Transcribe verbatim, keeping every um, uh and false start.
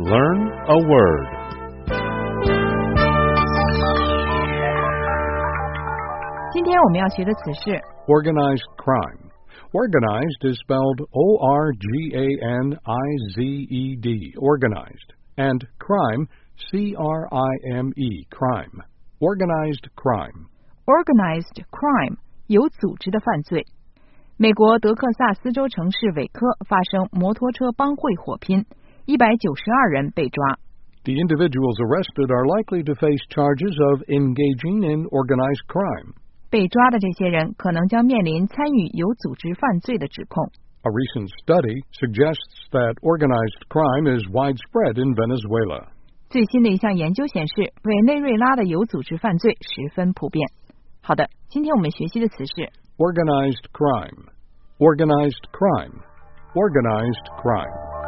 Learn a word. Organized crime. Organized is spelled O R G A N I Z E D, organized, and crime, C R I M E, crime. Organized crime. Organized crime, 有组织的犯罪。美国德克萨斯州城市韦科发生摩托车帮会火拼，一百九十二人被抓。 The individuals arrested are likely to face charges of engaging in organized crime. 被抓的这些人可能将面临参与有组织犯罪的指控。 A recent study suggests that organized crime is widespread in Venezuela. 最新的一项研究显示，委内瑞拉的有组织犯罪十分普遍。好的，今天我们学习的词是 Organized crime. Organized crime. Organized crime.